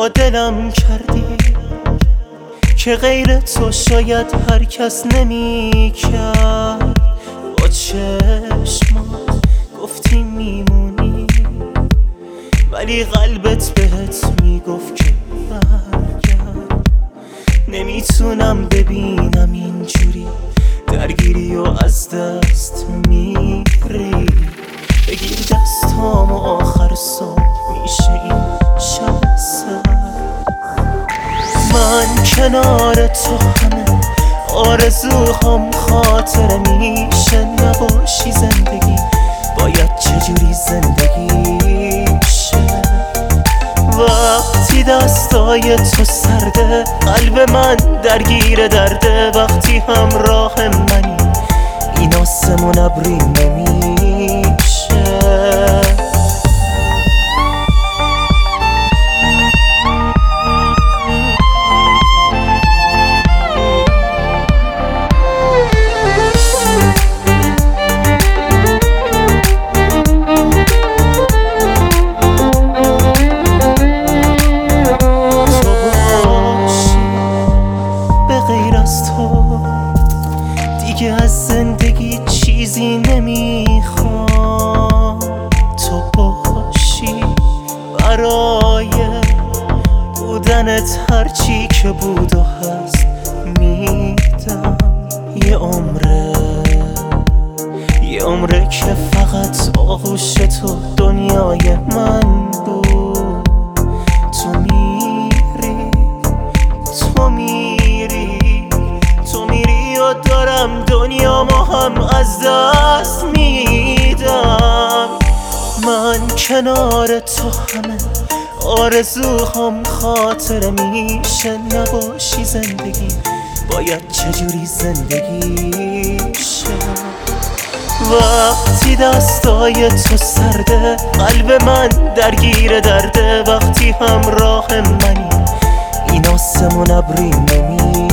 با دلم کردی که غیر تو شاید هر کس نمی کرد. با چشمات گفتی میمونی ولی قلبت بهت میگفت که برگرد. نمیتونم ببینم اینجوری درگیری و از دست میری. بگیر دستامو آخر صبح میشه این شب سر. من کنار تو همه آرزوهام خاطره میشه. نباشی زندگی باید چجوری زندگی شه. وقتی دستای تو سرده قلب من درگیر درده. وقتی همراه منی این آسمون ابری نمیشه. دیگه از زندگی چیزی نمیخوام. تو باشی برای بودنت هرچی که بود و هست میدم. یه عمره که فقط آغوش تو دنیای من بود. تو میری و دارم دنیامو هم از دست میدم. من کنار تو همه آرزوهام خاطره میشه. نباشی زندگی باید چجوری زندگی شه. وقتی دستای تو سرده قلب من درگیر درده. وقتی همراه منی این آسمون ابری نمیشه.